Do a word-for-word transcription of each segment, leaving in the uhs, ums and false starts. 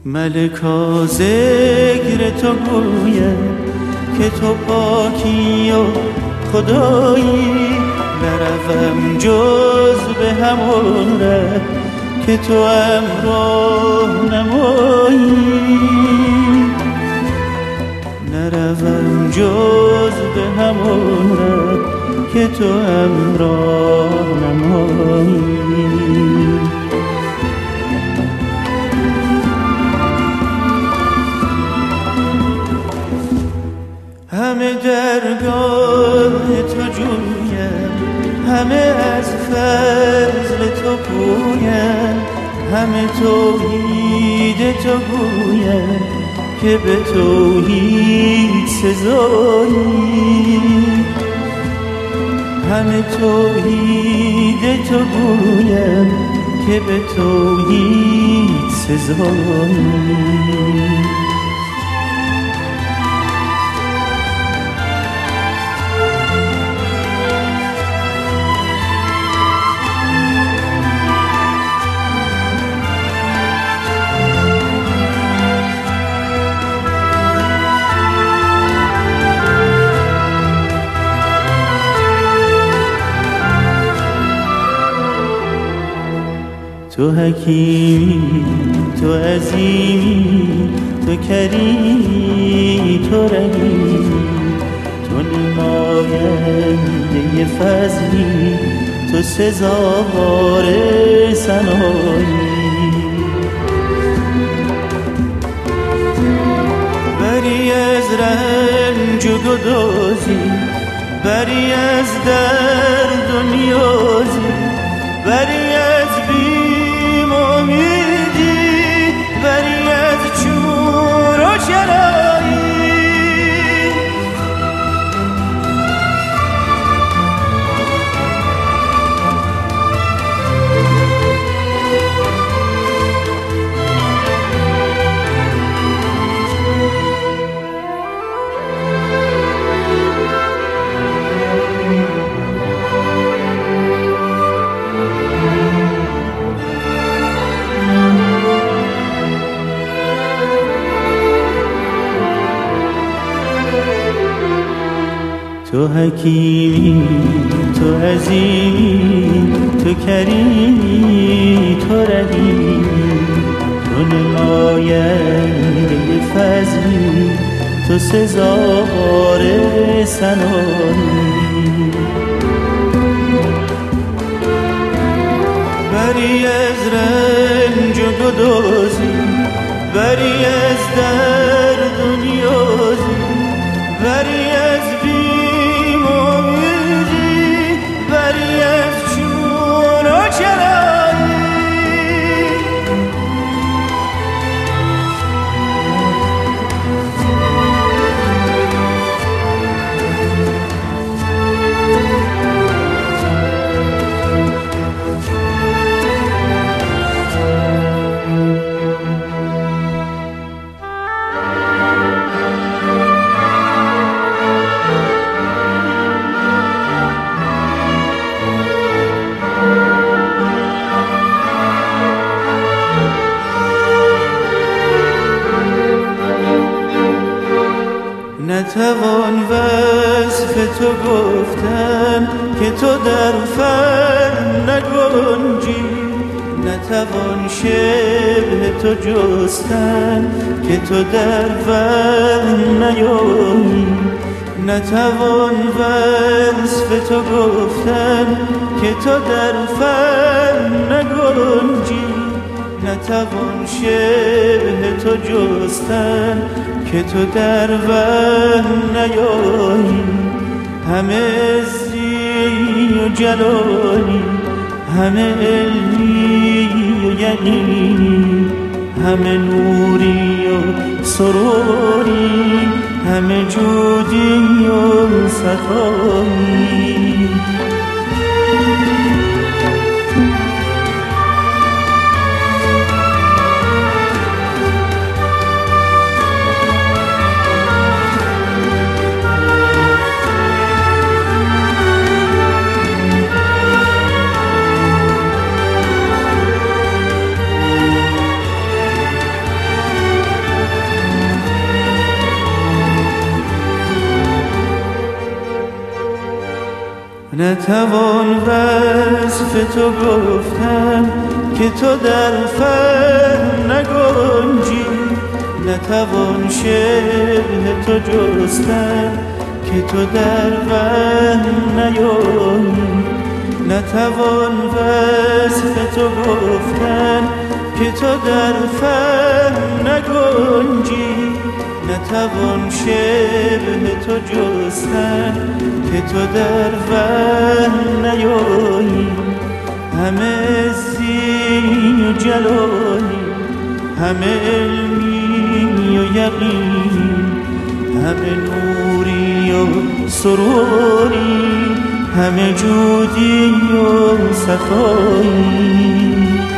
ملکا ذکر تو گویم که تو پاکی و خدایی، نروم جز به همون ره که تو امراه نمایی، نروم جز به همون ره که تو امراه نمایی. همه درگاه تو جویم، همه از فضل تو پویم، همه توحید تو گویم که به توحید سزایی، همه توحید تو گویم که به توحید سزایی. تو حکیمی، تو عظیمی، تو کریمی، تو رحیمی، تو نماینده فضلی، تو سزاوار ثنایی. بری از رنج و گدازی، بری از درد و نیازی، بری از بی امیدی، بری از چور و چرایی. تو حکیمی، تو عظیمی، تو کریمی، تو رحیمی، تو نماینده فضلی، تو سزاوار ثنایی. بری از رنج و گدازی، بری از درد و نیازی، بری از بیم امیدی، بری از چون و چرایی. نتوان وصف تو گفتن که تو در فن نگنجی، نتوان شبه تو جستن که تو در فن نیایی، نتوان وصف تو گفتن که تو در فن نگنجی، نتوان شبه تو جستن که تو در وهم نیایی. همه عزی و جلالی، همه علمی و یقینی، همه نوری و سروری، همه جودی و سخایی. نتوان وصف تو گفتن که تو در فهم نگنجی، نتوان شبه تو جستن که تو در وهم نیایی، نتوان وصف تو گفتن که تو در فهم نگنجی، نتوان شبه تو جستن که تو در وهم نیایی. همه عزی و جلالی، همه علمی و یقینی، همه نوری و سروری، همه جودی و صفایی.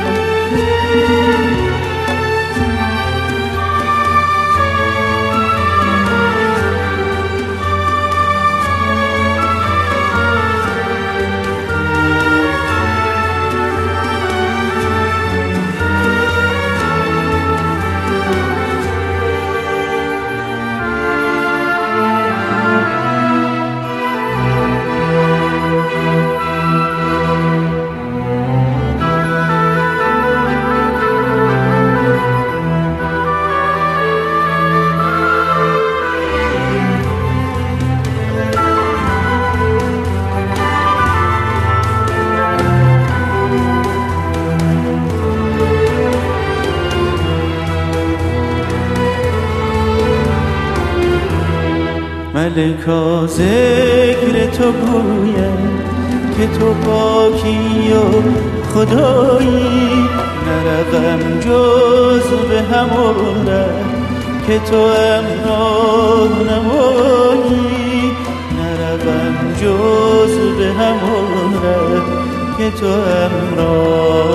ملکا ذکر تو گوید که تو پاکی و خدایی، نروم جز به همون ره که تو امراه نمایی، نروم جز به همون ره که تو امراه